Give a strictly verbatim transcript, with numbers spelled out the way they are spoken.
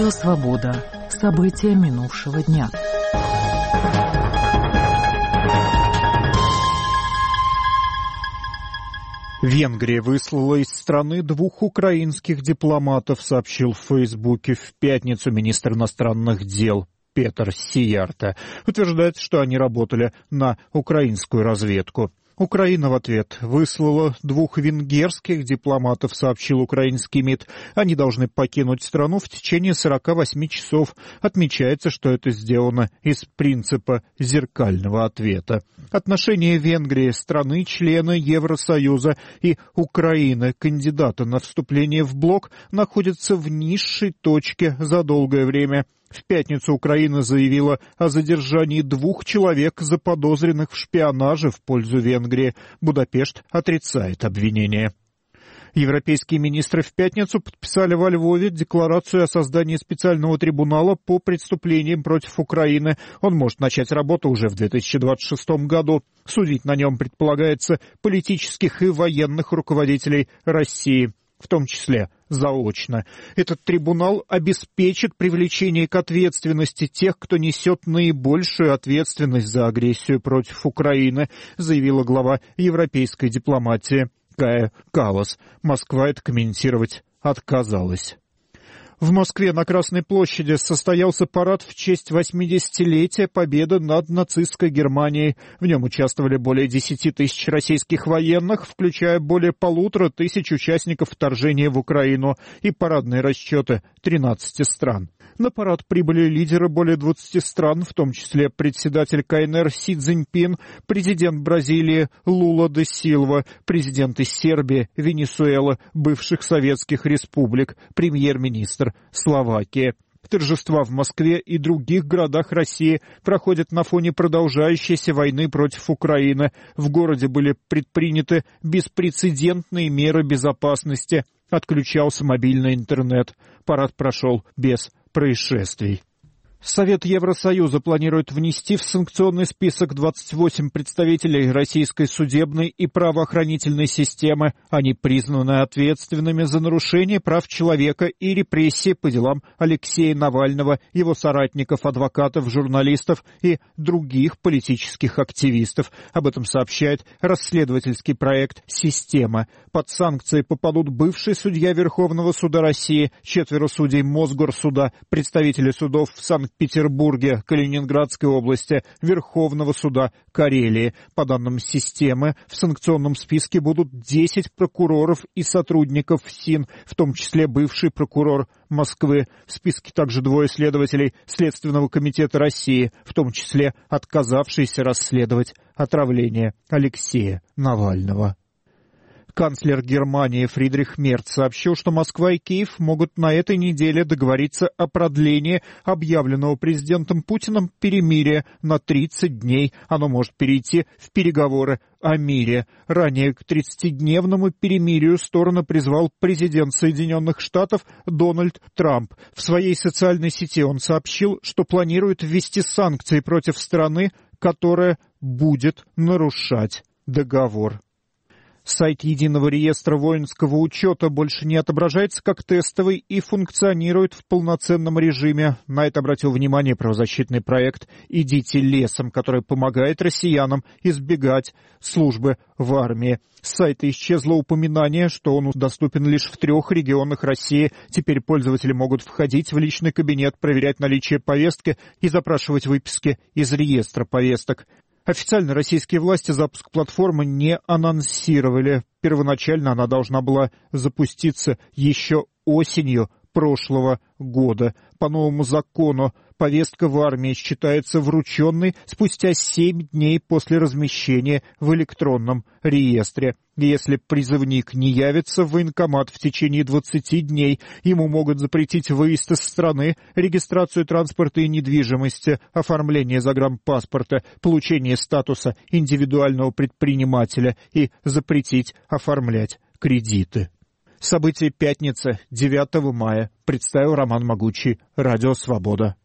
Радио «Свобода». События минувшего дня. Венгрия выслала из страны двух украинских дипломатов, сообщил в Фейсбуке в пятницу министр иностранных дел Петр Сиярто. Утверждается, что они работали на украинскую разведку. Украина в ответ выслала двух венгерских дипломатов, сообщил украинский МИД. Они должны покинуть страну в течение сорока восьми часов. Отмечается, что это сделано из принципа зеркального ответа. Отношения Венгрии, страны-члены Евросоюза, и Украины, кандидата на вступление в блок, находятся в низшей точке за долгое время. В пятницу Украина заявила о задержании двух человек, заподозренных в шпионаже в пользу Венгрии. Будапешт отрицает обвинения. Европейские министры в пятницу подписали во Львове декларацию о создании специального трибунала по преступлениям против Украины. Он может начать работу уже в две тысячи двадцать шестом году. Судить на нем предполагается политических и военных руководителей России, в том числе заочно. Этот трибунал обеспечит привлечение к ответственности тех, кто несет наибольшую ответственность за агрессию против Украины, заявила глава европейской дипломатии Кая Каллас. Москва это комментировать отказалась. В Москве на Красной площади состоялся парад в честь восьмидесятилетия победы над нацистской Германией. В нем участвовали более десяти тысяч российских военных, включая более полутора тысяч участников вторжения в Украину, и парадные расчеты тринадцати стран. На парад прибыли лидеры более двадцати стран, в том числе председатель КНР Си Цзиньпин, президент Бразилии Лула де Силва, президенты Сербии, Венесуэлы, бывших советских республик, премьер-министр Словакии. Торжества в Москве и других городах России проходят на фоне продолжающейся войны против Украины. В городе были предприняты беспрецедентные меры безопасности. Отключался мобильный интернет. Парад прошел без происшествий. Совет Евросоюза планирует внести в санкционный список двадцать восемь представителей российской судебной и правоохранительной системы. Они признаны ответственными за нарушение прав человека и репрессии по делам Алексея Навального, его соратников, адвокатов, журналистов и других политических активистов. Об этом сообщает расследовательский проект «Система». Под санкции попадут бывший судья Верховного суда России, четверо судей Мосгорсуда, представители судов в Санкт Петербурге, Калининградской области, Верховного суда Карелии. По данным системы, в санкционном списке будут десять прокуроров и сотрудников СИН, в том числе бывший прокурор Москвы. В списке также двое следователей Следственного комитета России, в том числе отказавшиеся расследовать отравление Алексея Навального. Канцлер Германии Фридрих Мерц сообщил, что Москва и Киев могут на этой неделе договориться о продлении объявленного президентом Путиным перемирия на тридцать дней. Оно может перейти в переговоры о мире. Ранее к тридцатидневному перемирию стороны призвал президент Соединенных Штатов Дональд Трамп. В своей социальной сети он сообщил, что планирует ввести санкции против страны, которая будет нарушать договор. Сайт Единого реестра воинского учета больше не отображается как тестовый и функционирует в полноценном режиме. На это обратил внимание правозащитный проект «Идите лесом», который помогает россиянам избегать службы в армии. С сайта исчезло упоминание, что он доступен лишь в трех регионах России. Теперь пользователи могут входить в личный кабинет, проверять наличие повестки и запрашивать выписки из реестра повесток. Официально российские власти запуск платформы не анонсировали. Первоначально она должна была запуститься еще осенью прошлого года. По новому закону повестка в армии считается врученной спустя семь дней после размещения в электронном реестре. Если призывник не явится в военкомат в течение двадцати дней, ему могут запретить выезд из страны, регистрацию транспорта и недвижимости, оформление загранпаспорта, получение статуса индивидуального предпринимателя и запретить оформлять кредиты. События пятницы, девятого мая. Представил Роман Могучий. Радио «Свобода».